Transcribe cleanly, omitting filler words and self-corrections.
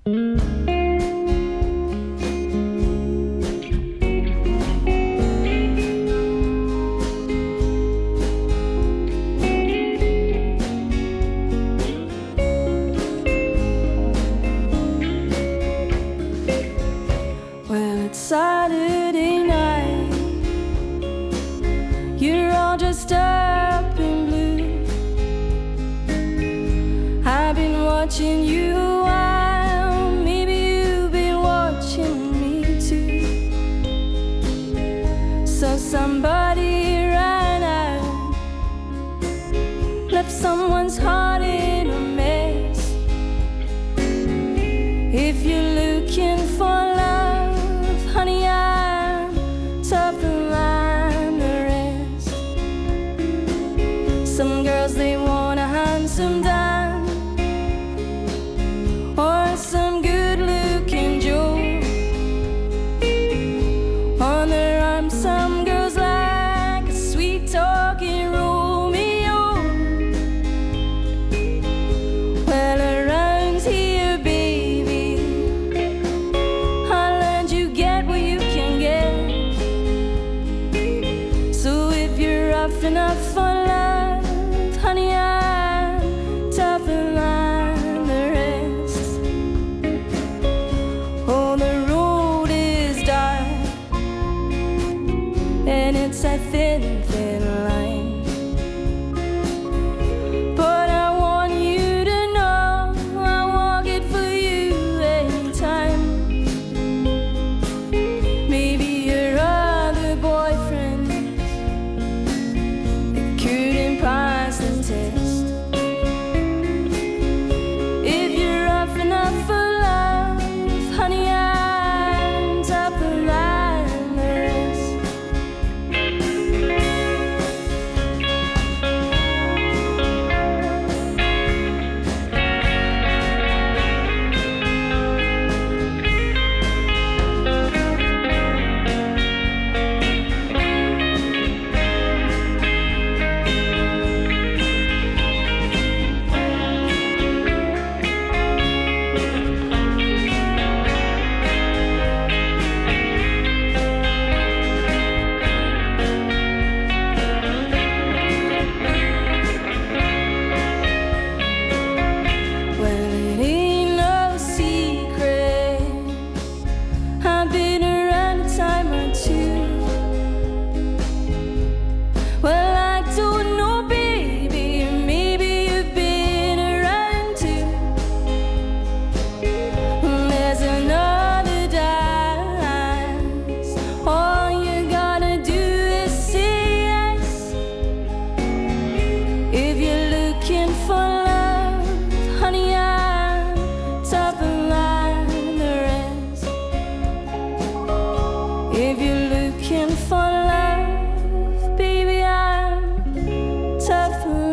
Saturday night, you're all dressed up in blue. I've been watching you a while, maybe you've been watching me too. So somebody ran out, left someone's heart in a mess. If you're looking for love, honey, I'm tougher than the rest. Some girls, they want a handsome Dan or some good-looking Joe. On their arms, some girls like a sweet-talking Romeo. Well, around here, baby, I'll let you get what you can get. So if you're rough enough for love, honey, I'm tougher than the rest. Oh, the road is dark, and it's a thin, thin line. But I want you to know I walk it for you anytime. Maybe your other boyfriend, they couldn't pass the test. If you're rough enough for love, honey, I'm tougher than the rest. Well, it ain't no secret, I've been around a time or two. Well, I don't know, baby, maybe you've been around too. There's another dance, all you gotta do is say yes. If you're looking for love, honey, I'm tougher than the rest. If you're looking for love, baby, I'm tougher